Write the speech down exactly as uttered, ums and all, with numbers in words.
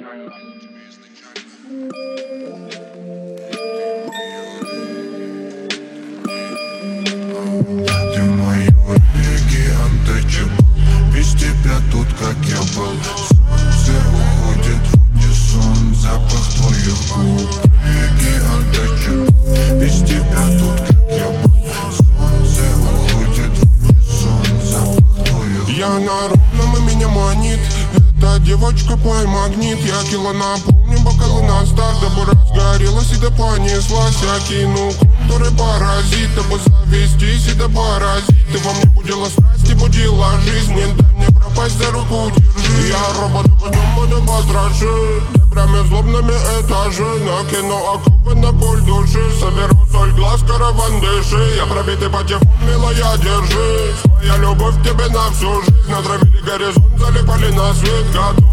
Ты мой оригги untouchable. Без тебя тут как я был. Солнце уходит в унисон, запах твоих губ. Оригги untouchable. Без тебя тут как я был. Солнце уходит в унисон, запах твоих губ. Я на ровном и меня манит. Эта девочка пой магнит. Я кило наполню бокалы на старт, дабы разгорелась и да понеслась. Я кину контуры паразит, дабы завестись и да паразит. Ты во мне будила страсть и будила жизнь. Не дай мне пропасть, за руку держи. Я робот, потом буду потрошить дебрями злобными этажи. Накину оковы на боль души. Соберу соль глаз, караван дыши. Я пробитый патефон, милая, держись. Моя любовь тебе на всю жизнь. Натравили горизонт, залипали на свет. Готов